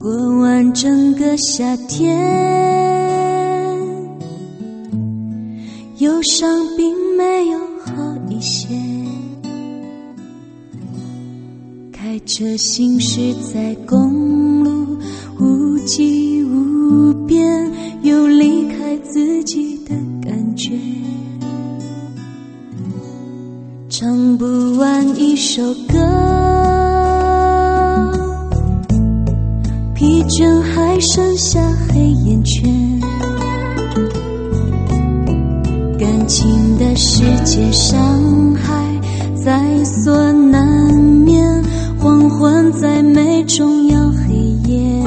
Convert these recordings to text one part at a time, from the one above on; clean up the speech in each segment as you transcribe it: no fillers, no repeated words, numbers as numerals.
过完整个夏天，忧伤并没有好一些。开车行驶在公路，无际无边，有离开自己的感觉。唱不完一首歌，疲倦还剩下黑眼圈。感情的世界伤害在所难免，黄昏在美中要黑夜。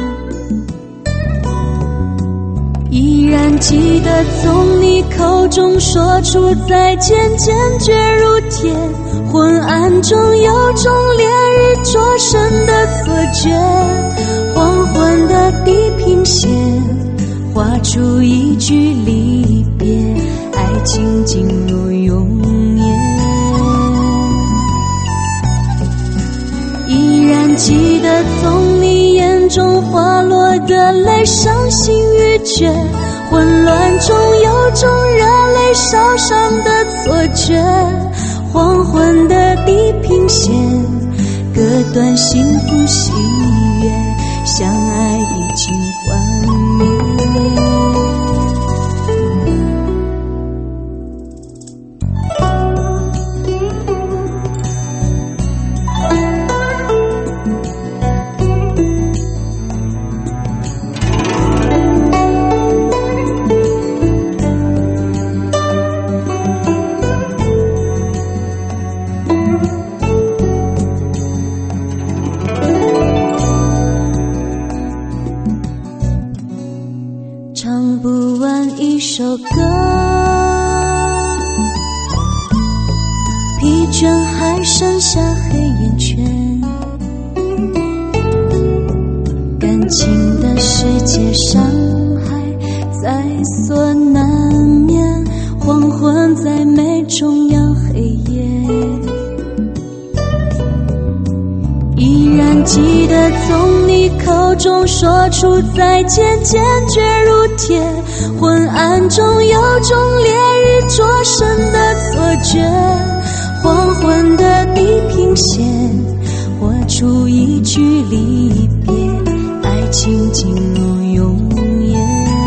依然记得从你口中说出再见，坚决如铁。昏暗中有种烈日灼身的错觉，黄昏的地平线画出一句离别，爱情进入永远。依然记得从你眼中滑落的泪，伤心欲绝，混乱中有种热泪烧伤的错觉，黄昏的地平线割断幸福喜悦，相爱已经幻灭。唱不完一首歌，疲倦还剩下黑眼圈。感情的世界伤害在所难免，黄昏在美中要黑夜。依然记得从你口中说出再见，坚决如铁。昏暗中有种烈日灼身的错觉，黄昏的地平线画出一句离别，爱情进入永远。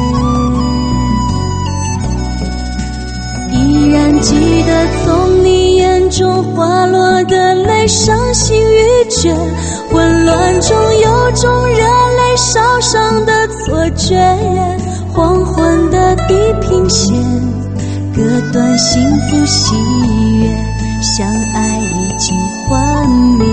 依然记得从你眼中滑落的泪，伤心欲绝，混乱中有种热泪烧伤的错觉，黄昏的地平线割断幸福喜悦，相爱已经幻灭。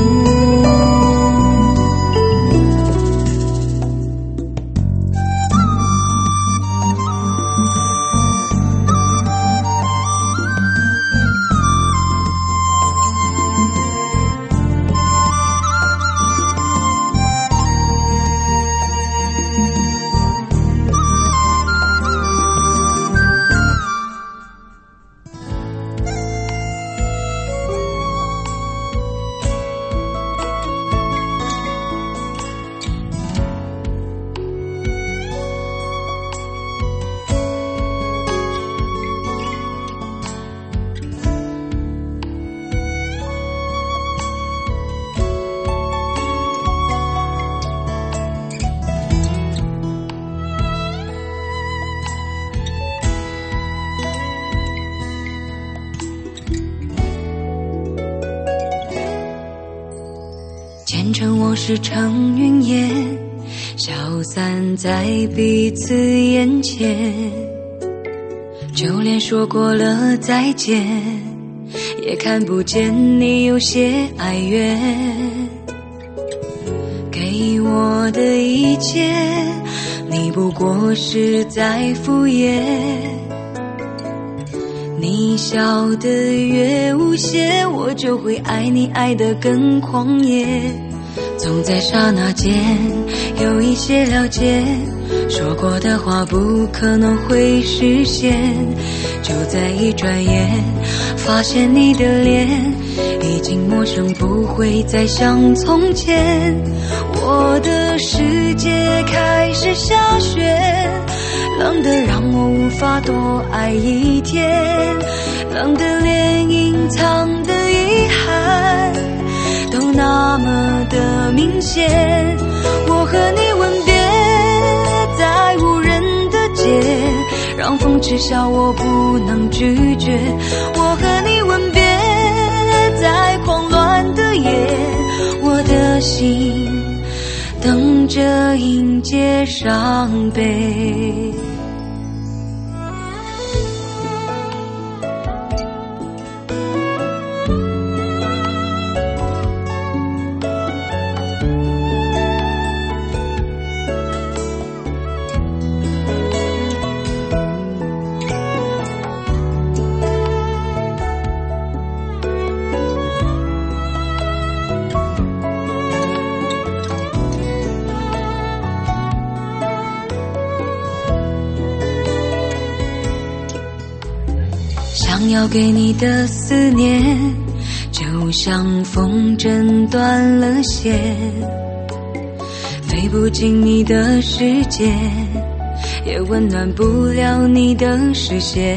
前尘往事成云烟，消散在彼此眼前。就连说过了再见，也看不见你有些哀怨。给我的一切，你不过是在敷衍。你笑得越无邪，我就会爱你爱得更狂野。总在刹那间有一些了解，说过的话不可能会实现。就在一转眼，发现你的脸已经陌生，不会再像从前。我的世界开始下雪，冷得让我无法多爱一天，冷得连隐藏的遗憾都那么的明显。我和你吻别在无人的街，让风耻笑我不能拒绝。我和你吻别在狂乱的夜，我的心等着迎接伤悲。想要给你的思念，就像风筝断了线，飞不进你的世界，也温暖不了你的视线。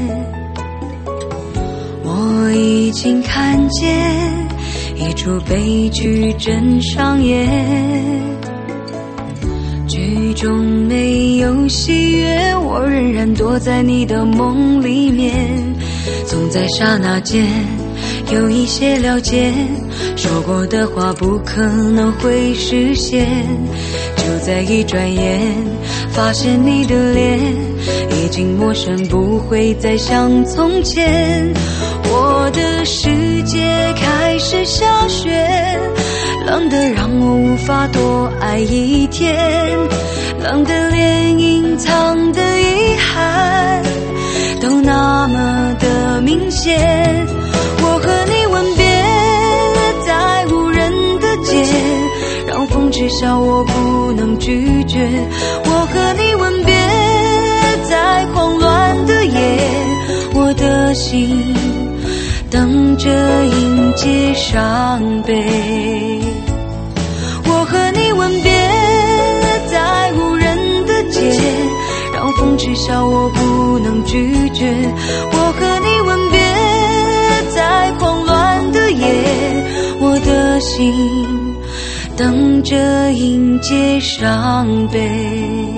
我已经看见一出悲剧正上演，剧中没有喜悦，我仍然躲在你的梦里面。总在刹那间有一些了解，说过的话不可能会实现。就在一转眼，发现你的脸已经陌生，不会再像从前。我的世界开始下雪，冷得让我无法多爱一天，冷得连隐藏的遗憾都那么的明显。我和你吻别在无人的街，让风耻笑我不能拒绝。我和你吻别在狂乱的夜，我的心等着迎接伤悲。我和你吻别在无人的街，让风耻笑我不能拒绝。我和你吻别在狂乱的夜，我的心等着迎接伤悲。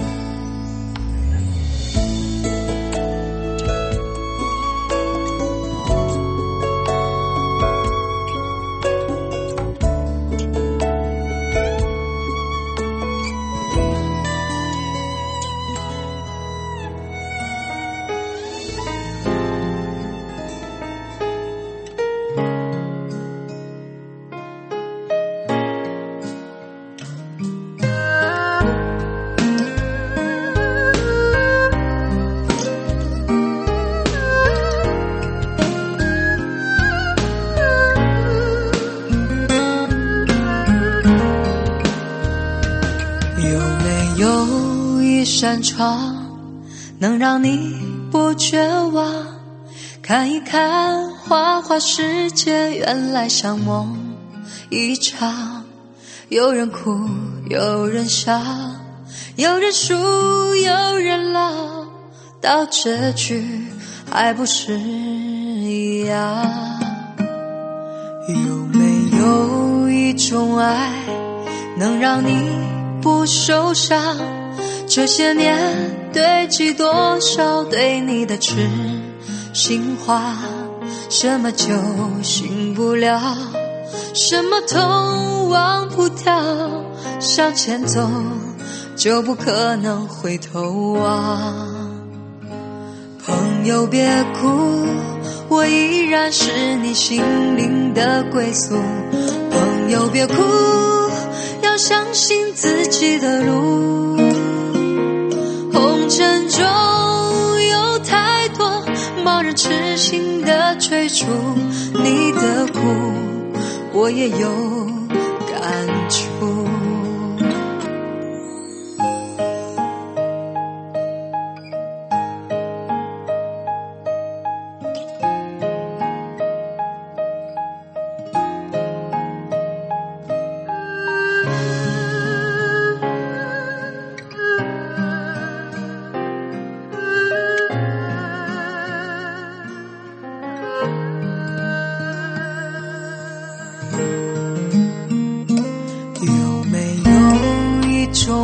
有一扇窗能让你不绝望，看一看花花世界，原来像梦一场。有人哭有人笑，有人输有人老，到结局还不是一样。有没有一种爱能让你不受伤？这些年堆积多少对你的痴心话，什么酒醒不了，什么痛忘不掉，向前走就不可能回头望。朋友别哭，我依然是你心灵的归宿。朋友别哭，要相信自己的路。红尘中有太多盲人痴心的追逐，你的苦我也有感触。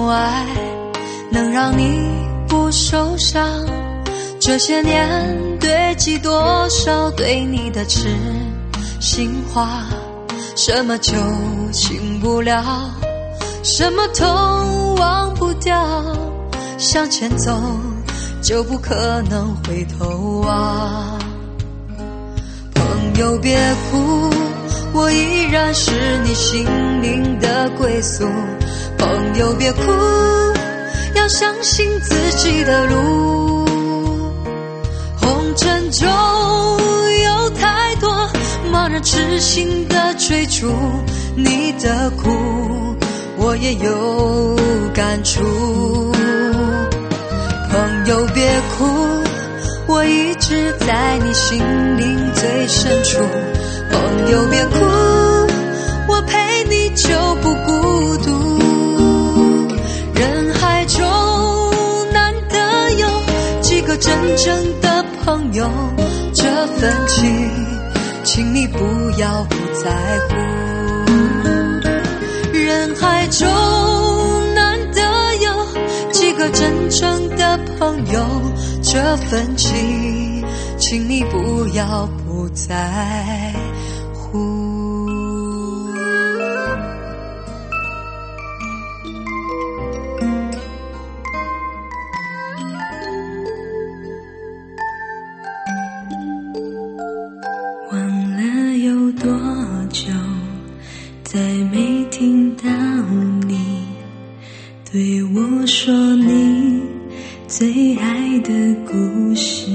爱能让你不受伤？这些年堆积多少对你的痴心话？什么就醒不了，什么痛忘不掉，向前走就不可能回头啊。朋友别哭，我依然是你心灵的归宿。朋友别哭，要相信自己的路。红尘中有太多茫然痴心的追逐，你的苦我也有感触。朋友别哭，我一直在你心灵最深处。朋友别哭，我陪你就不孤独。人海中难得有几个真正的朋友，这份情请你不要不在乎。人海中难得有几个真正的朋友，这份情请你不要不在乎。 忘了有多久，再没听到你对我说你最爱的故事。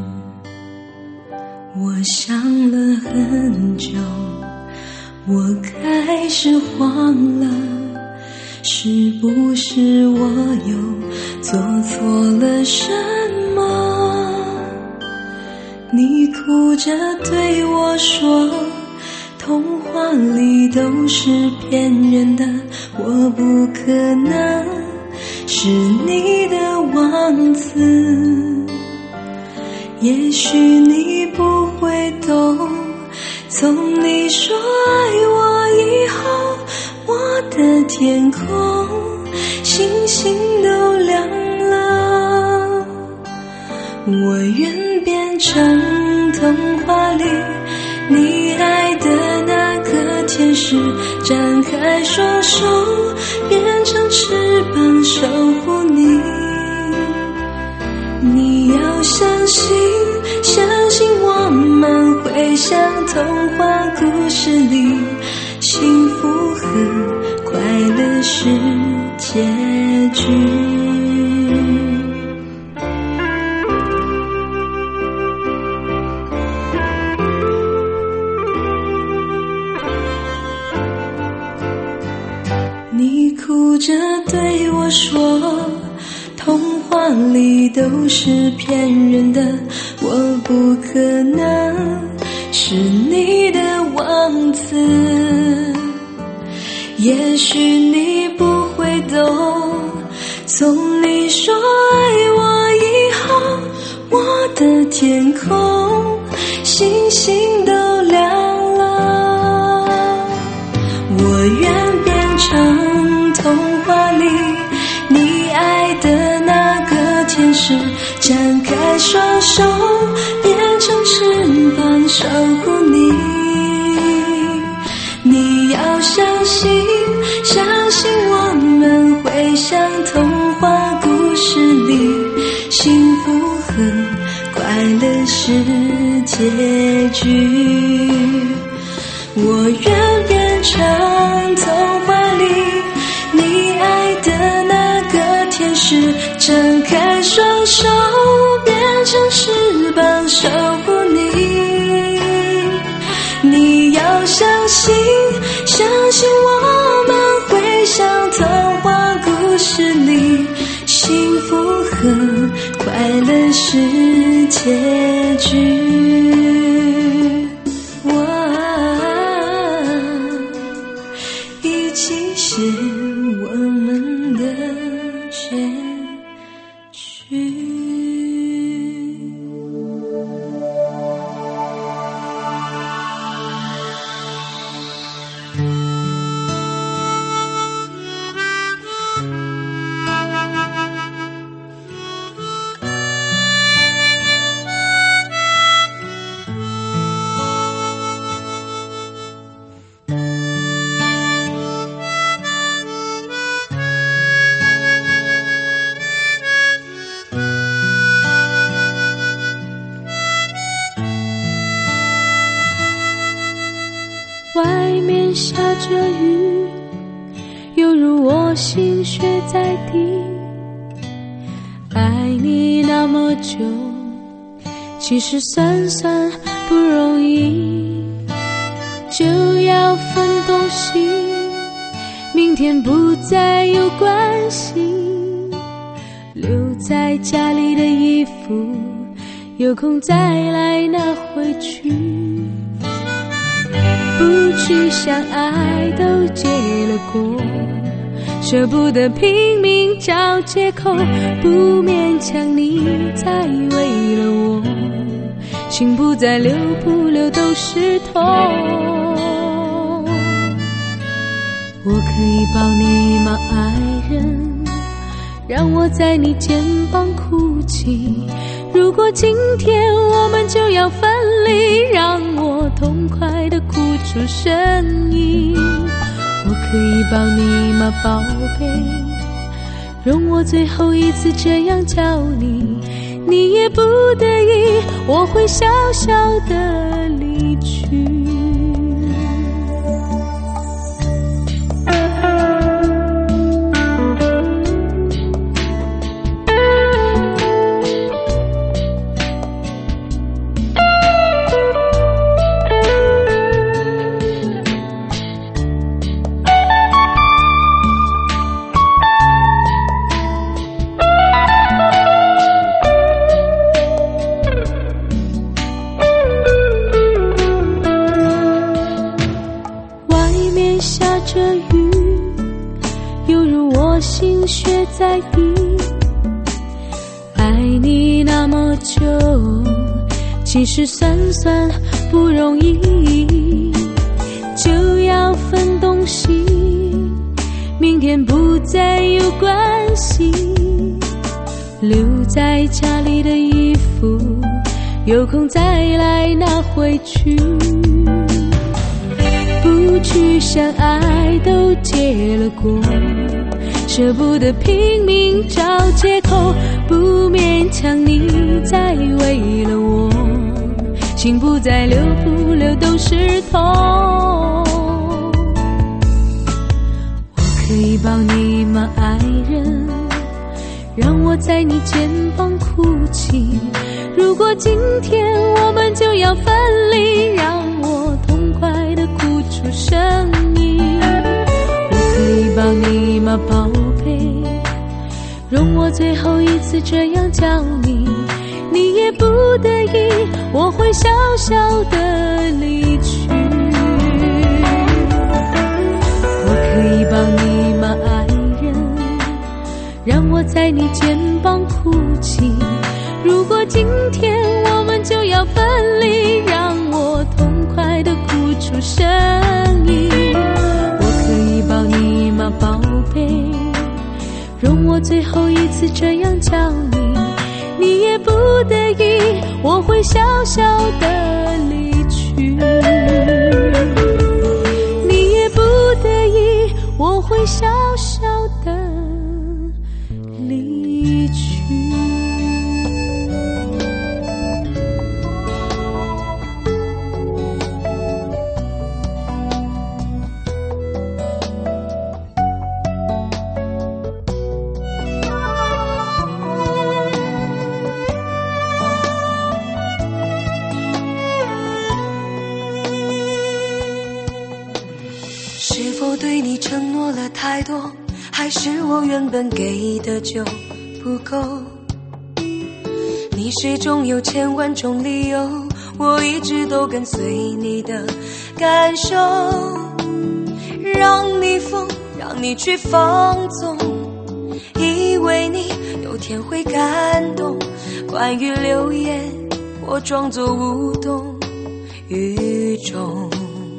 我想了很久，我开始慌了，是不是我又做错了什么？你哭着对我说，童话里都是骗人的，我不可能是你的王子。也许你不会懂，从你说爱我以后，我的天空星星都亮了。我愿变成童话里你爱的那个天使，展开双手，变成翅膀守护你。你要相信，相信我们会像童话故事里，幸福和快乐是结局。你哭着对我说，童话里都是骗人的，我不可能是你的王子。也许你不会懂，从你说爱我以后，我的天空星星都亮了。我愿变成童话里你爱的那个天使，展开双手，变成翅膀守护你。你要相信，相信我们会像童话故事里，幸福和快乐是结局。我愿变成童话里你爱的那个天使，展开双手，变成翅膀守护你。你要相信，相信我们会像童话故事里，幸福和快乐是结局。一起写我们的结局。 下着雨，犹如我心血在滴。爱你那么久，其实算算不容易，就要分东西，明天不再有关系。留在家里的衣服，有空再来拿回去。不去相爱都结了果，舍不得拼命找借口，不勉强你再为了我，心不再流，不流都是痛。我可以抱你吗，爱人？让我在你肩膀哭泣。如果今天我们就要分离，让我痛快地哭出声音。我可以抱你吗，宝贝？容我最后一次这样叫你，你也不得已，我会小小地离去。心血在滴，爱你那么久，其实算算不容易，就要分东西，明天不再有关系。留在家里的衣服，有空再来拿回去。不去相爱都结了果，舍不得拼命找借口，不勉强你再为了我，心不再流，不流都是痛。我可以抱你吗，爱人？让我在你肩膀哭泣。如果今天我们就要分离，让我痛快地哭出声音。我可以抱你吗，宝贝？容我最后一次这样叫你，你也不得已，我会小小地离去。我可以抱你吗，爱人？让我在你肩膀哭泣。如果今天我们就要分离，让我痛快地哭出声音。我可以抱你吗，宝贝？容我最后一次这样叫你，你也不得已，我会小小地离去。你也不得已，我会小小地离去。 是否对你承诺了太多，还是我原本给的就不够？你始终有千万种理由，我一直都跟随你的感受，让你疯，让你去放纵，以为你有天会感动。关于流言，我装作无动于衷。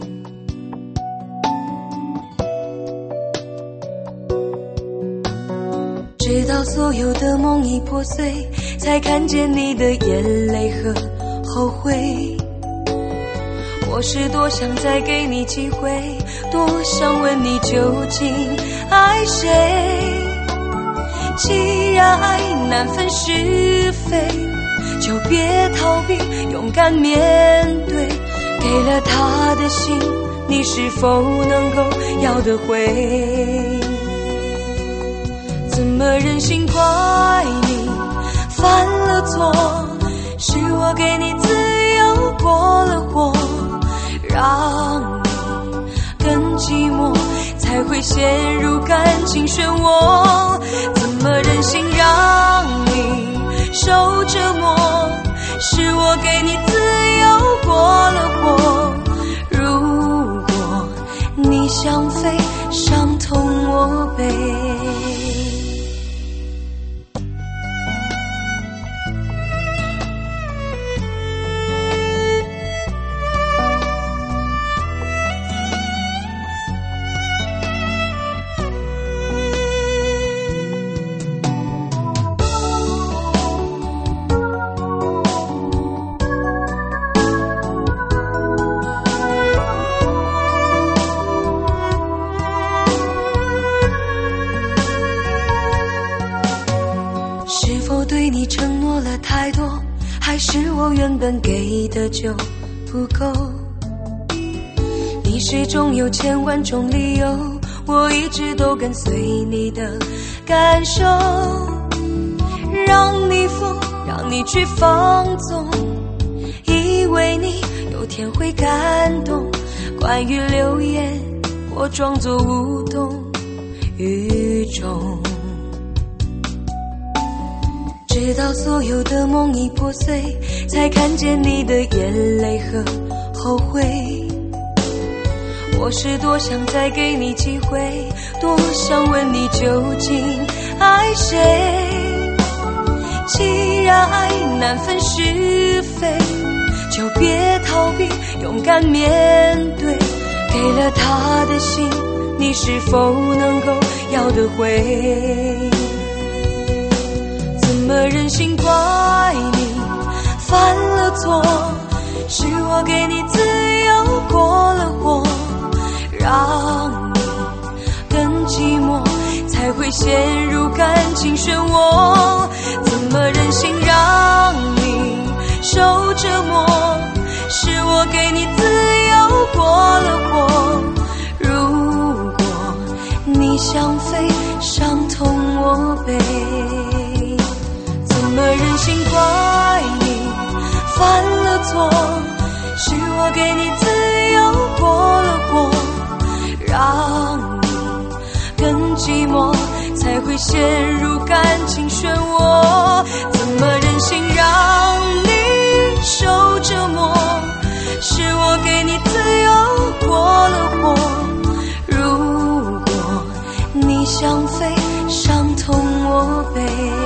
直到所有的梦已破碎，才看见你的眼泪和后悔。我是多想再给你机会，多想问你究竟爱谁。既然爱难分是非，就别逃避，勇敢面对。给了他的心， 你是否能够要得回？怎么忍心怪你犯了错？是我给你自由过了火，让你更寂寞，才会陷入感情漩涡。怎么忍心让你受折磨？是我给你自由过了火，如果你想飞，伤痛我背。对你承诺了太多，还是我原本给的就不够？你始终有千万种理由，我一直都跟随你的感受，让你疯，让你去放纵，以为你有天会感动。关于流言，我装作无动于衷，直到所有的梦已破碎，才看见你的眼泪和后悔。我是多想再给你机会，多想问你究竟爱谁。既然爱难分是非，就别逃避，勇敢面对。给了他的心，你是否能够要得回？怎么忍心怪你犯了错？是我给你自由过了火，让你更寂寞，才会陷入感情漩涡。怎么忍心让你受折磨？是我给你自由过了火，如果你想飞，伤痛我背。怎么忍心怪你犯了错？是我给你自由过了火，让你更寂寞，才会陷入感情漩涡。怎么忍心让你受折磨？是我给你自由过了火，如果你想飞，伤痛我背。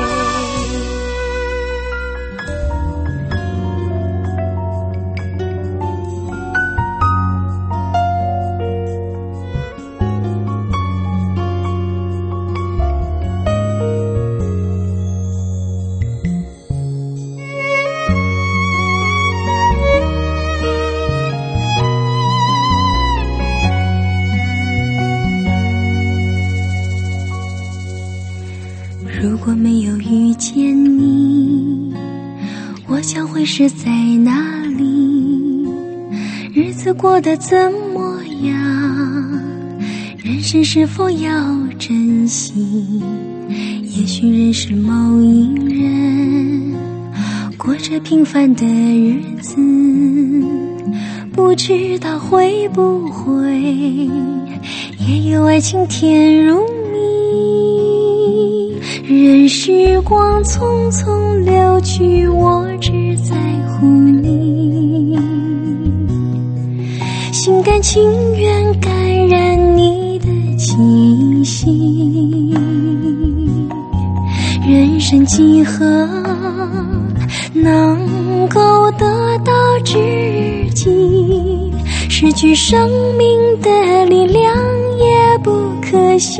如果没有遇见你，我想会是在哪里？日子过得怎么样？人生是否要珍惜？也许认识某一人，过着平凡的日子，不知道会不会也有爱情甜如任时光匆匆流去，我只在乎你，心甘情愿感染你的气息。人生几何能够得到知己？失去生命的力量也不可惜。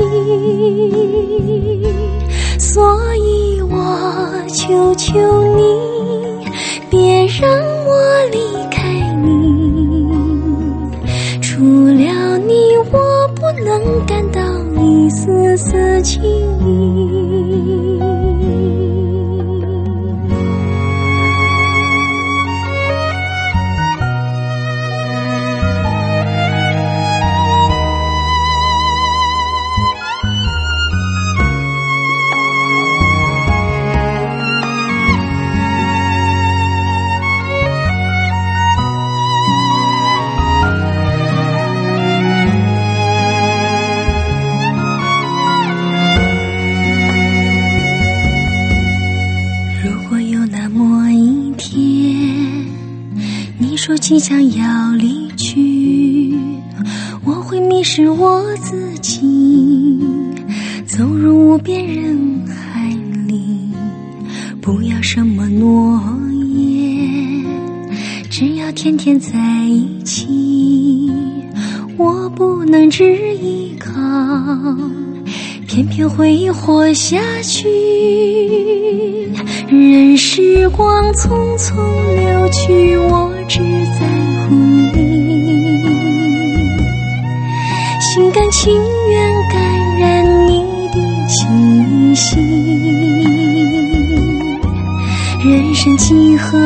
所以我求求你，别让我离开你，除了你我不能感到一丝丝情意。 即将要离去，我会迷失我自己，走入无边人海里。不要什么诺言，只要天天在一起。我不能只依靠，偏偏回忆活下去。任时光匆匆流去，我只在乎你，心甘情愿感染你的气息。人生几何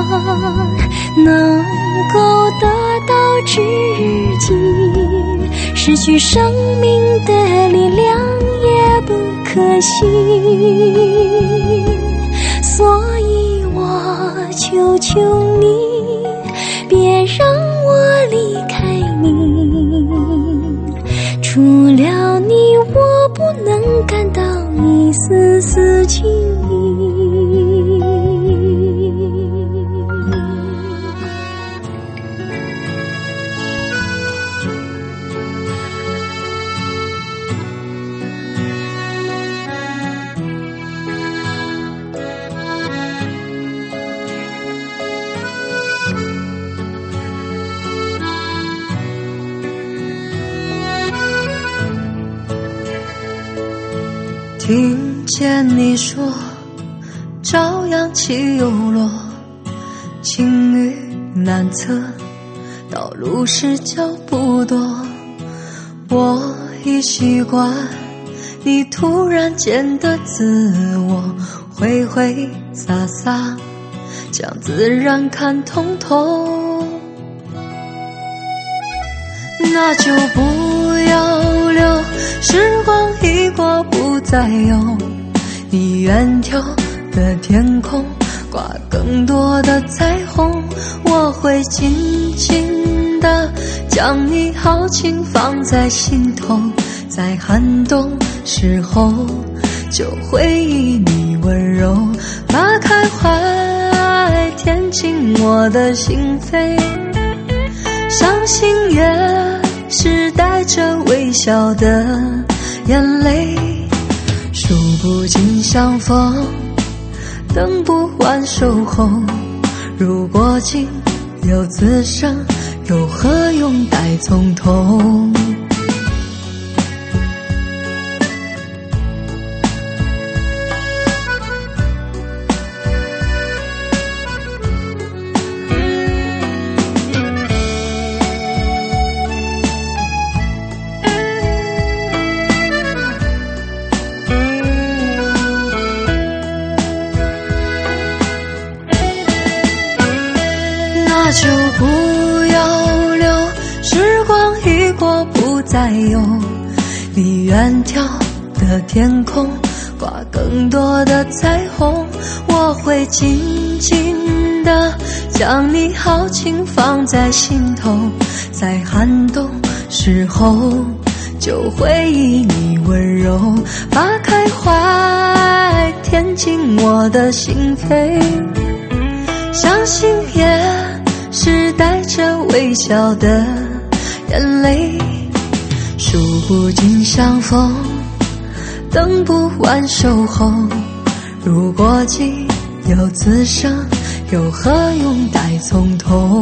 能够得到知己，失去生命的力量也不可惜。所以我求求你，别让我离开你，除了你我不能感到一丝丝情意。 听见你说朝阳起又落，晴雨难测，道路是脚不多。我已习惯你突然间的自我，挥挥洒洒将自然看通透。那就不要留，时光一过不再有，你远眺的天空挂更多的彩虹。我会紧紧地将你豪情放在心头，在寒冬时候就回忆你温柔，把开怀填进我的心扉。伤心也是带着微笑的眼泪，数不尽相逢，等不完守候。如果竟有此生，又何用待从头？那就不要留，时光一过不再有，你远眺的天空挂更多的彩虹。我会紧紧地将你豪情放在心头，在寒冬时候就回忆你温柔，把开怀填进我的心扉。相信也是带着微笑的眼泪，数不尽相逢，等不完守候。如果竟有此生，又何用待从头？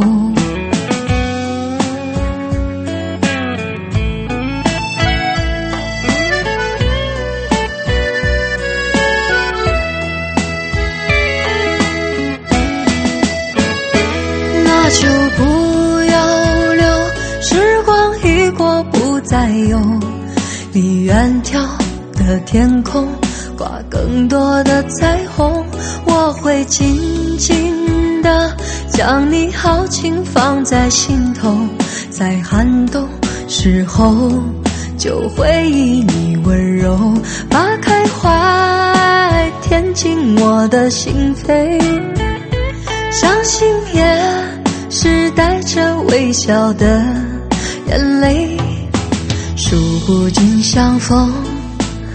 那就不要留，时光一过不再有，你远眺的天空挂更多的彩虹。我会紧紧地将你豪情放在心头，在寒冬时候就回忆你温柔，把开怀填进我的心扉。相信也是带着微笑的眼泪，数不尽相逢，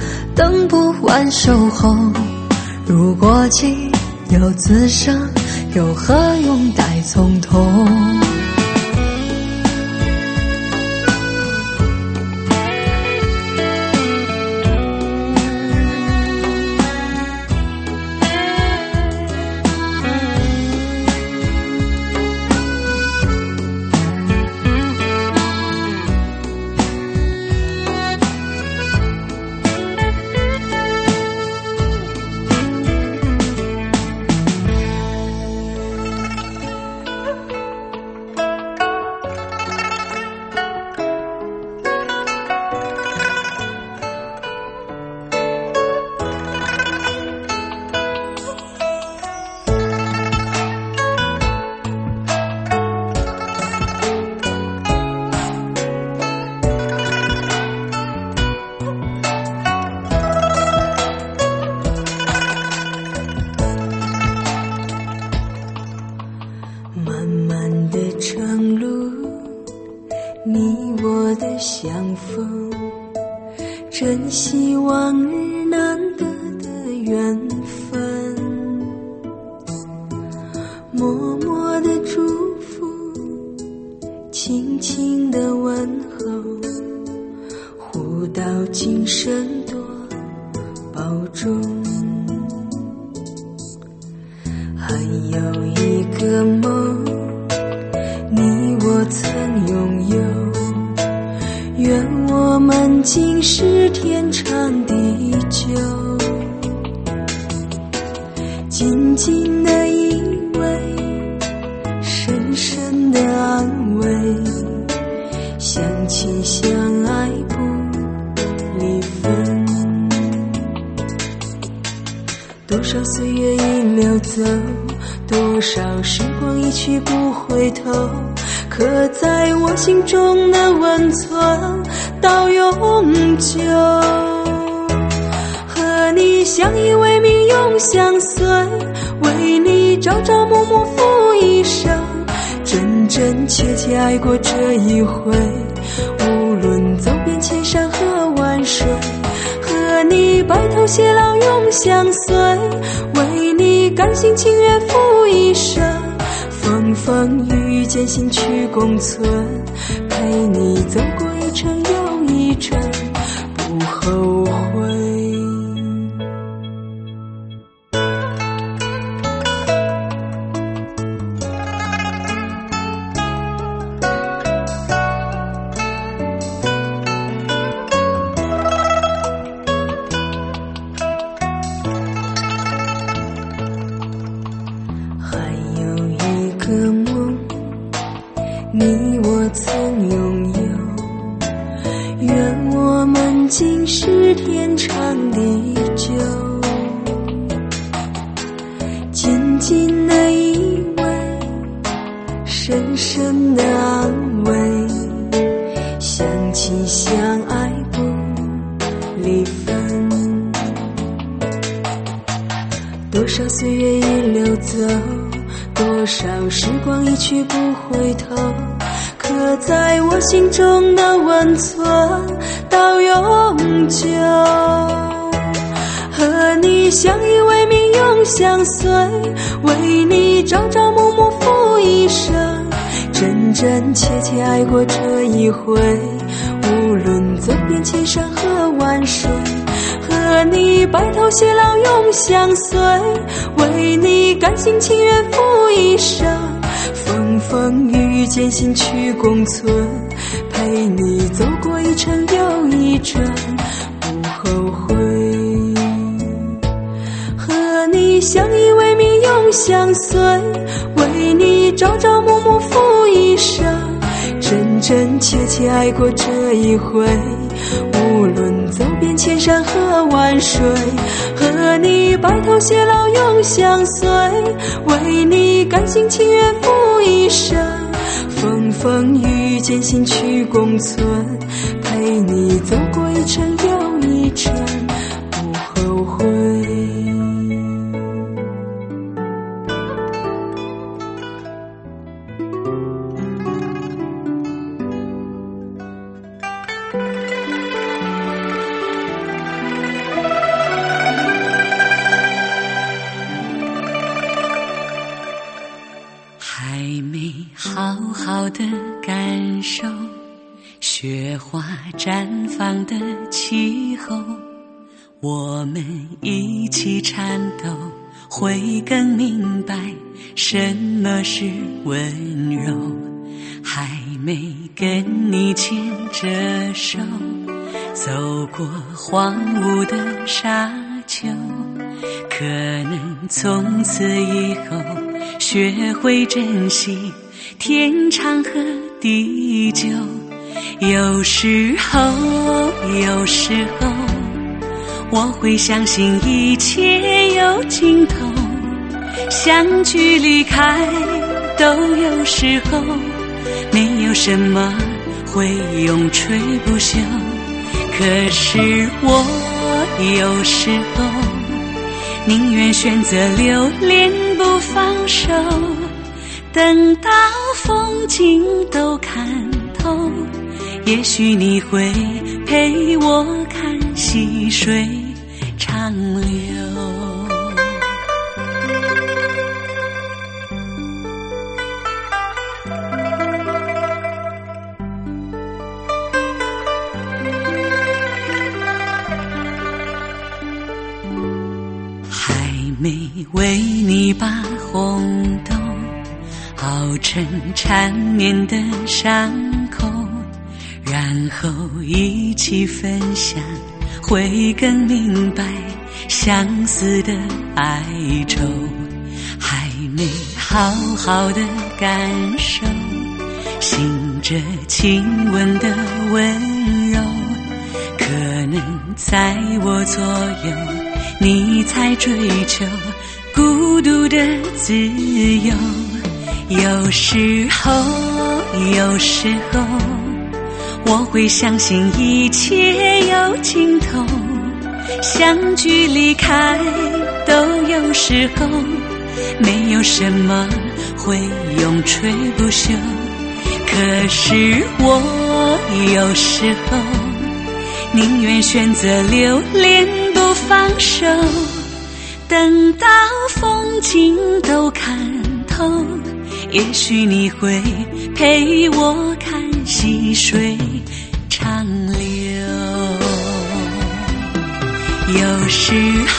等不完守候。如果竟有此生， 又何用待从头？ 漫漫的长路，你我的相逢，珍惜往日难得的缘分，默默的祝福，轻轻的问候，互道今生多保重。还有一个梦，你我曾拥有，愿我们今世天长地久。静静的依偎，深深的安慰，相亲相爱不离分。多少岁月已流走，多少时光一去不回头，刻在我心中的温存到永久。和你相依为命永相随，为你朝朝暮暮付一生，真真切切爱过这一回，无论走遍千山和万水，和你白头偕老永相随，为你甘心情愿付一生，风风雨雨艰辛去共存，陪你走过一程又一程，不后悔。你我曾拥有，愿我们今世天长地久。静静的依偎，深深的安慰，相亲相爱不离分。多少岁月已流走，多少时光一去不回头，刻在我心中的温存到永久。和你相依为命永相随，为你朝朝暮暮付一生，真真切切爱过这一回，无论走遍千山和万水，和你白头偕老永相随，为你甘心情愿付一生，风风雨雨艰辛去共存，陪你走过一程又一程，不后悔。和你相依为命永相随，为你朝朝暮暮付一生，真真切切爱过这一回，无论走遍千山和万水，和你白头偕老永相随，为你甘心情愿付一生，风风雨雨艰辛去共存，陪你走过一程又一程，不后悔。 的感受，雪花绽放的气候，我们一起颤抖，会更明白什么是温柔。还没跟你牵着手，走过荒芜的沙丘，可能从此以后学会珍惜天长和地久。有时候我会相信一切有尽头，相聚离开都有时候，没有什么会永垂不朽。可是我有时候宁愿选择留恋不放手，等到风景都看透，也许你会陪我看细水长流。没为你把红豆熬成缠绵的伤口，然后一起分享，会更明白相思的哀愁。还没好好的感受醒着亲吻的温柔，可能在我左右你才追求孤独的自由。有时候我会相信一切有尽头，相聚离开都有时候，没有什么会永垂不朽。可是我有时候宁愿选择留恋不放手，等到风景都看透，也许你会陪我看细水长流。有时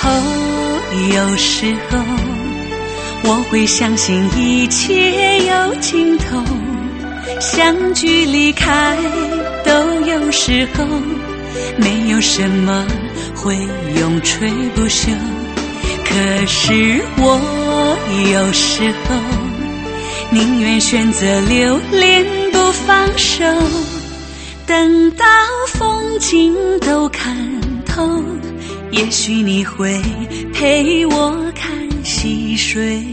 候我会相信一切有尽头，相聚离开都有时候，没有什么会永垂不朽。可是我有时候宁愿选择留恋不放手，等到风景都看透，也许你会陪我看细水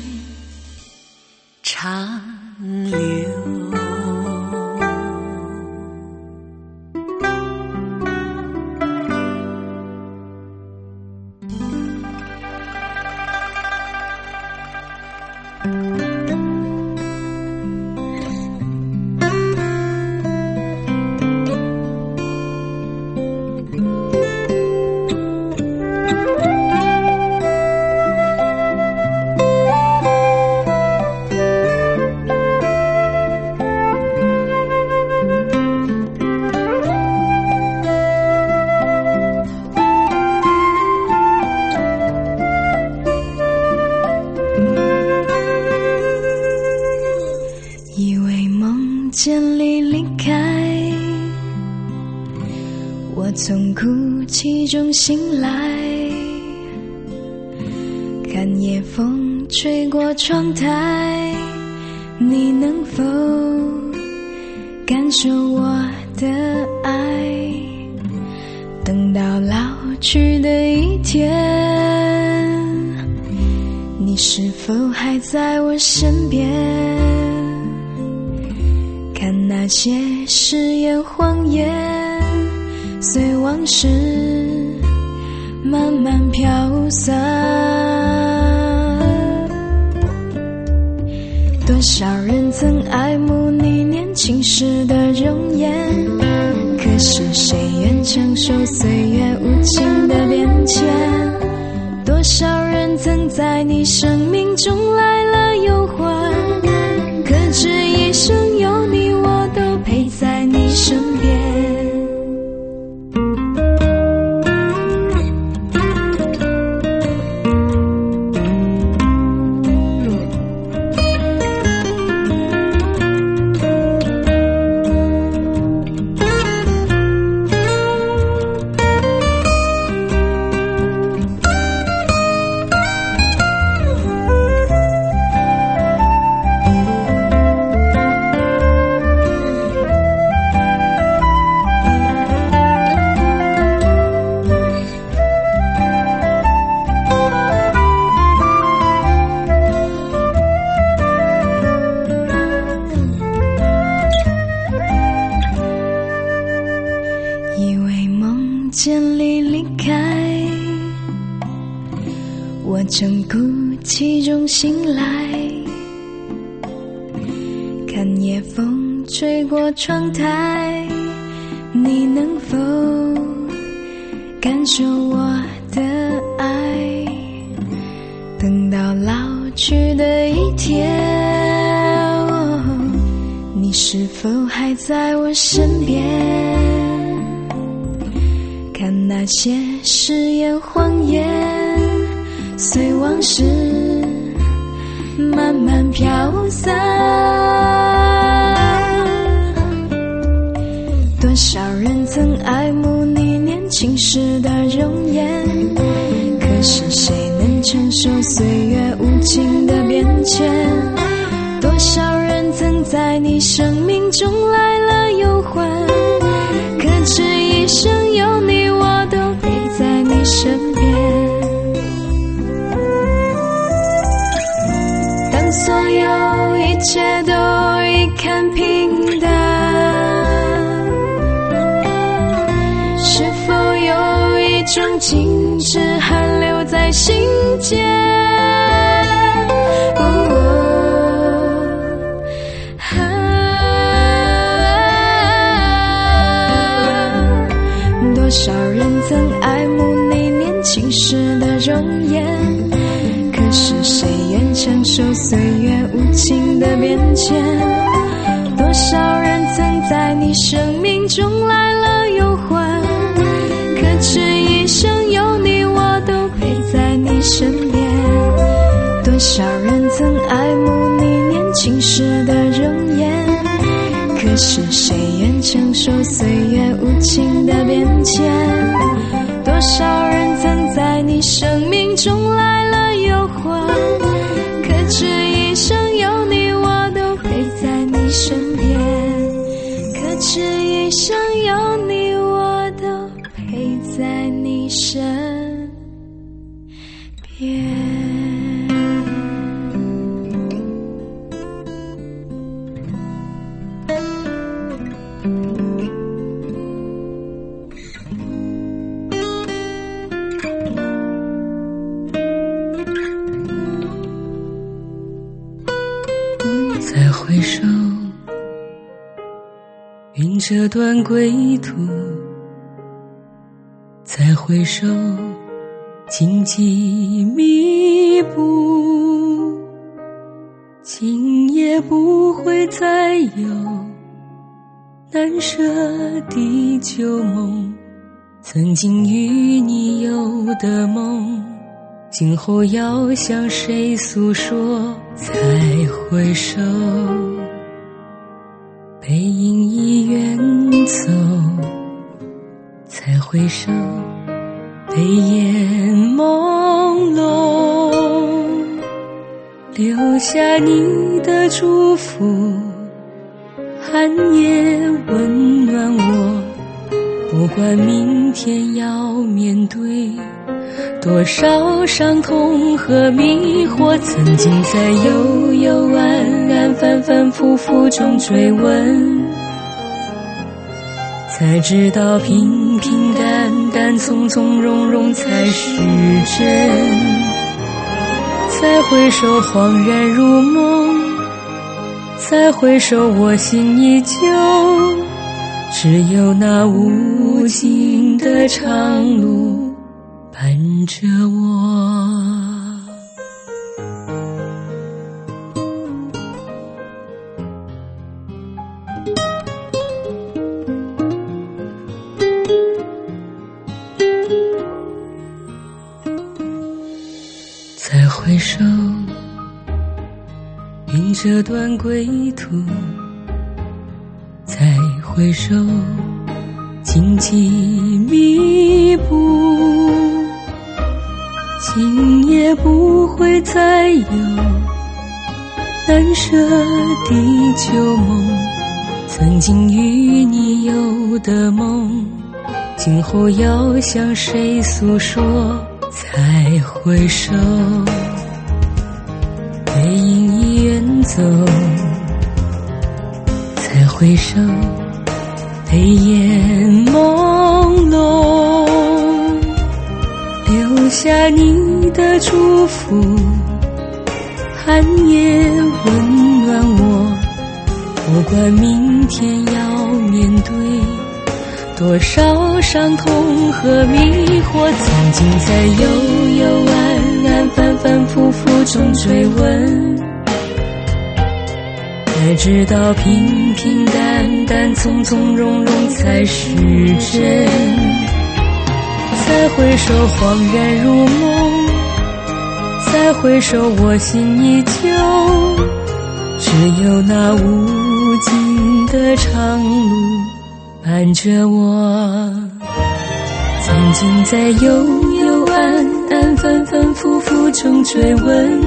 长流。 见你离开，我从哭泣中醒来，看夜风吹过窗台，你能否感受我的爱？等到老去的一天，你是否还在我身边？看那些誓言谎言，随往事慢慢飘散。多少人曾爱慕你年轻时的容颜，可是谁愿承受岁月无情的变迁？多少人曾在你生命中来了又还，可这一生有顺利离开，我正鼓起中醒来，看夜风吹过窗台，你能否感受我的爱？等到老去的一天，你是否还在我身边？看那些誓言谎言，随往事慢慢飘散。多少人曾爱慕你年轻时的容颜，可是谁能承受岁月无情的变迁？多少人曾在你生命中来了又还，可知一生有你，我都陪在你身边。当所有一切都已看平淡，是否有一种静止还留在心间？多少人曾爱慕你年轻时的容颜，可是谁愿承受岁月无情的变迁？多少人曾在你生命中来了又还，可知一生有你，我都陪在你身边。多少人曾爱慕你年轻时的容颜，可是谁愿承受岁月无情的变迁？多少人曾在你生命中来了又还，可知一生有你，我都陪在你身边。可知一生有你，我都陪在你身边。 再回首，云这段归途；再回首，荆棘密布。今夜不会再有难舍的旧梦，曾经与你有的梦，今后要向谁诉说？再回首，背影已远走；再回首，泪眼朦胧，留下你的祝福，寒夜温暖我。不管明天要面对多少伤痛和迷惑，曾经在幽幽暗暗反反复复中追问，才知道平平淡淡从从容容才是真。再回首恍然如梦，再回首我心依旧，只有那无尽的长路伴着我。再回首，云这段归途；再回首，荆棘密布。今夜不会再有难舍的旧梦，曾经与你有的梦，今后要向谁诉说？再回首，背影已远走；再回首，泪眼朦胧， 下你的祝福，寒夜温暖我，不管明天要面对多少伤痛和迷惑，曾经在幽幽暗暗反反复复中追问，才知道平平淡淡从从容容才是真，再回首恍然如梦，再回首我心依旧，只有那无尽的长路伴着我。曾经在幽幽暗暗反反复复中追问，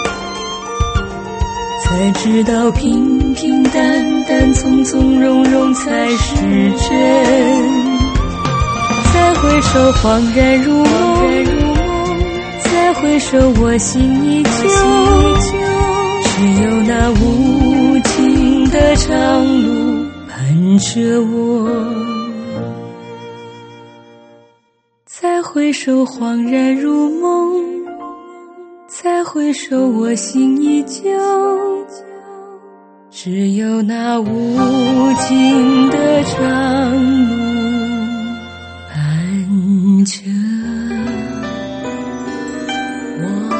才知道平平淡淡从从容容才是真，再回首恍然如梦，再回首我心依旧，只有那无尽的长路伴着我。再回首恍然如梦，再回首我心依旧，只有那无尽的长路伴着我。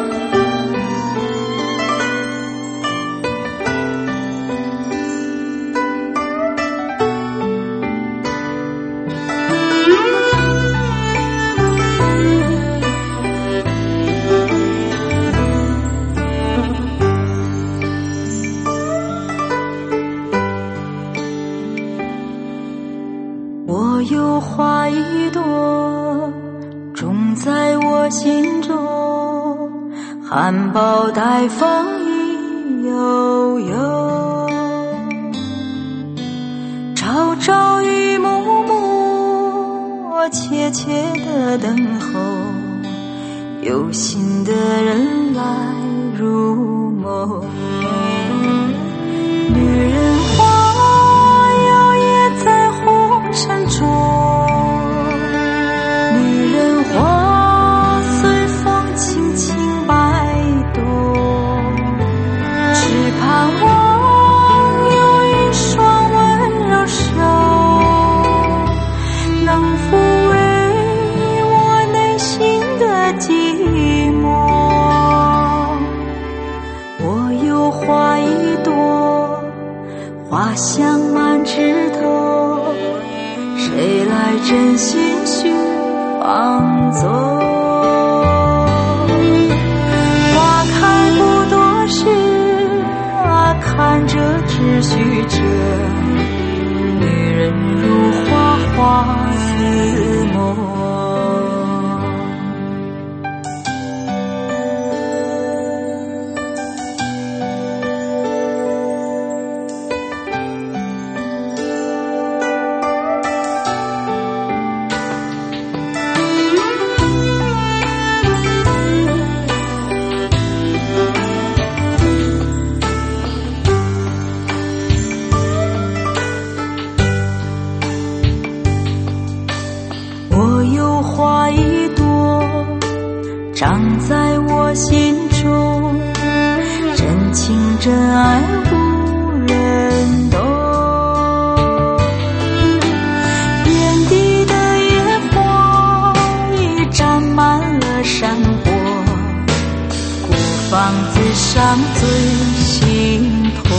我有花一朵，种在我心中，含苞待放意悠悠，朝朝与暮暮，我切切地等候，有心的人来入梦。女人花摇曳在红尘中，女人花随风轻轻摆动，只盼望有一双温柔手，能抚慰我内心的寂寞。我有花一朵，花香满枝头，谁来真心去放纵？花开不多时，看着只须着，女人如花，花似梦。我有花一朵，长在我心中，真情真爱无人懂。眼底的野花已沾满了山坡，孤芳自赏最心痛。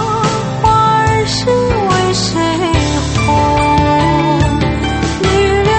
女人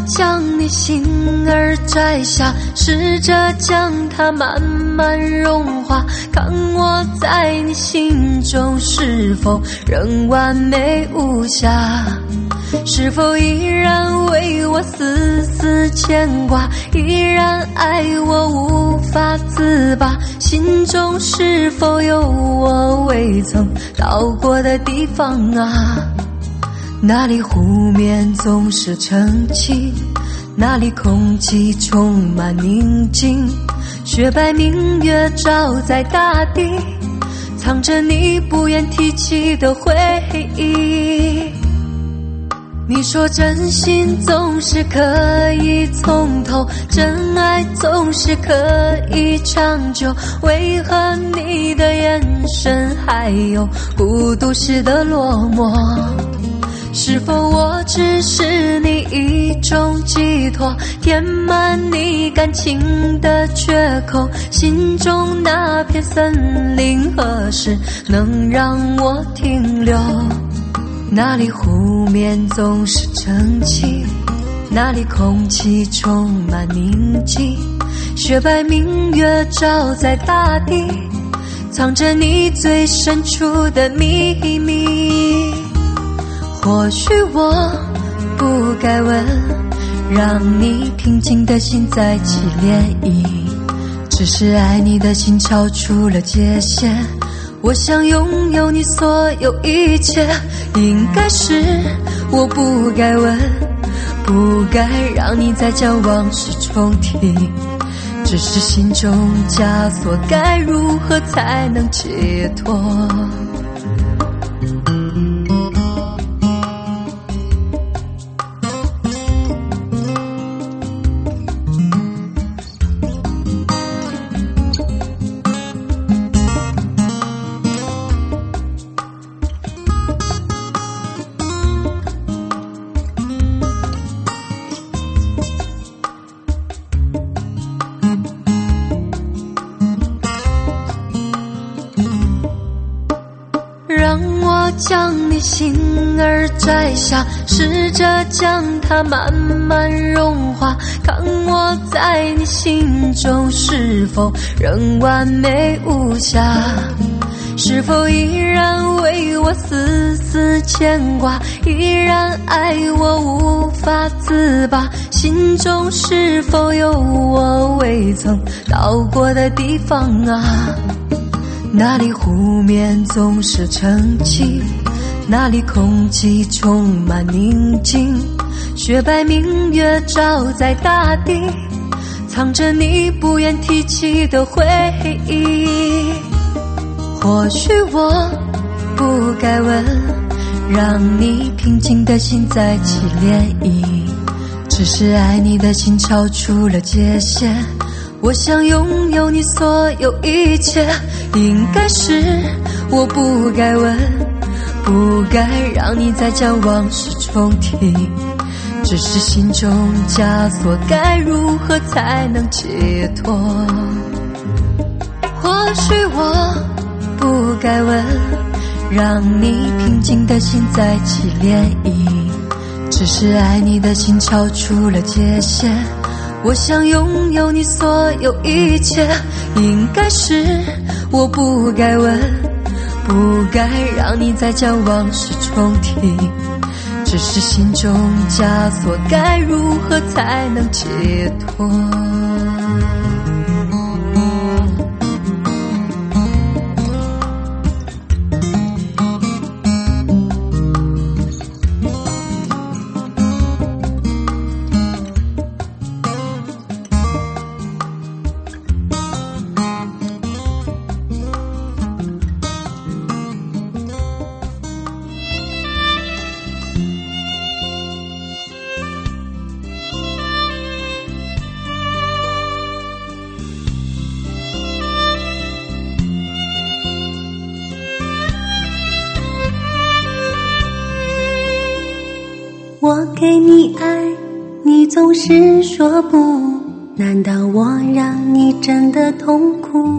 将你心儿摘下，试着将它慢慢融化，看我在你心中是否仍完美无瑕，是否依然为我丝丝牵挂，依然爱我无法自拔，心中是否有我未曾到过的地方啊？那里湖面总是澄清，那里空气充满宁静，雪白明月照在大地，藏着你不愿提起的回忆。你说真心总是可以从头，真爱总是可以长久，为何你的眼神还有孤独时的落寞？是否我只是你一种寄托，填满你感情的缺口，心中那片森林何时能让我停留？那里湖面总是澄清，那里空气充满宁静，雪白明月照在大地，藏着你最深处的秘密。或许我不该问，让你平静的心再起涟漪，只是爱你的心超出了界限，我想拥有你所有一切，应该是我不该问，不该让你再将往事重提，只是心中枷锁该如何才能解脱？让我将你心儿摘下，试着将它慢慢融化，看我在你心中是否仍完美无瑕，是否依然为我丝丝牵挂，依然爱我无法自拔，心中是否有我未曾到过的地方啊？那里湖面总是澄清，那里空气充满宁静，雪白明月照在大地，藏着你不愿提起的回忆。或许我不该问，让你平静的心再起涟漪，只是爱你的心超出了界限，我想拥有你所有一切，应该是我不该问，不该让你再将往事重提，只是心中枷锁该如何才能解脱？或许我不该问，让你平静的心再起涟漪，只是爱你的心超出了界限，我想拥有你所有一切，应该是我不该问，不该让你再将往事重提，只是心中枷锁该如何才能解脱？ 我给你爱，你总是说不，难道我让你真的痛苦？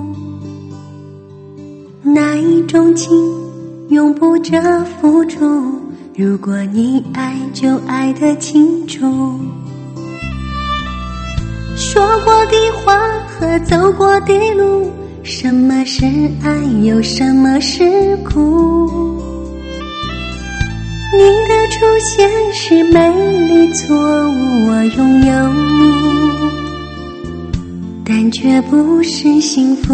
那一种情永不着付出，如果你爱就爱得清楚。 说过的话和走过的路，什么是爱，又什么是苦？你的出现是美丽错误，我拥有你，但却不是幸福。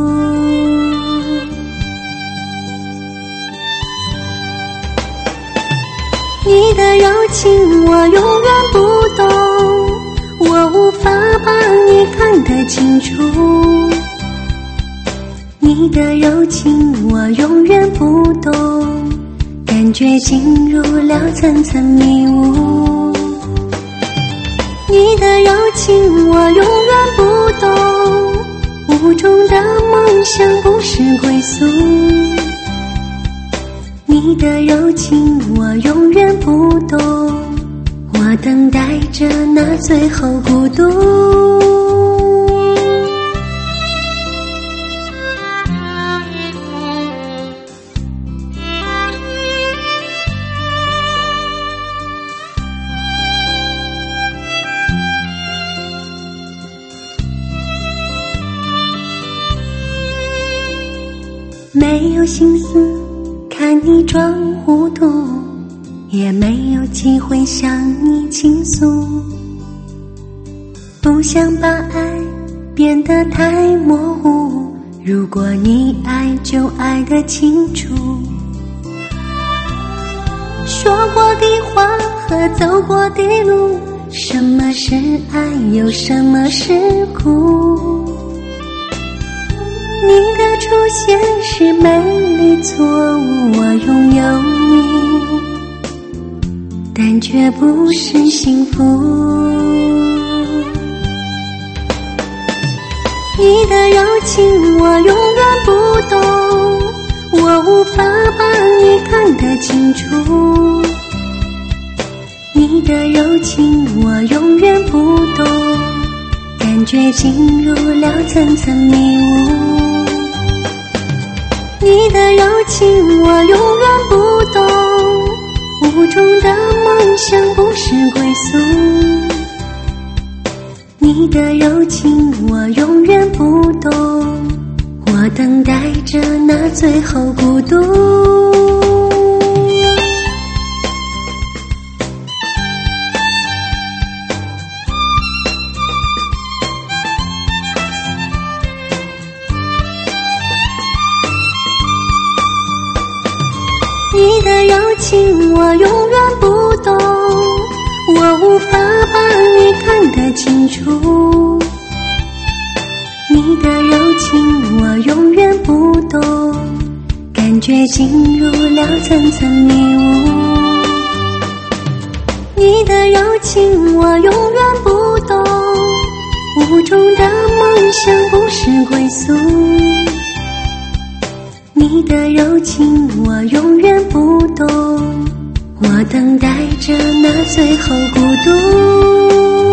你的柔情我永远不懂，我无法把你看得清楚。你的柔情我永远不懂，感觉进入了层层迷雾。你的柔情我永远不懂，雾中的梦想不是归宿。你的柔情我永远不懂，我等待着那最后孤独。没有心思看你装糊涂，也没有机会向你倾诉，不想把爱变得太模糊，如果你爱就爱得清楚。说过的话和走过的路，什么是爱，又什么是苦？你的出现是美丽错误，我拥有你，但却不是幸福。你的柔情我永远不懂，我无法把你看得清楚。你的柔情我永远不懂，感觉进入了层层迷雾。你的柔情我永远不懂，雾中的梦想不是归宿。你的柔情我永远不懂，我等待着那最后孤独。你的柔情我永远不懂，我无法把你看得清楚。你的柔情我永远不懂，感觉进入了层层迷雾。你的柔情我永远不懂，雾中的梦想不是归宿。你的柔情我永远不懂，我等待着那最后孤独。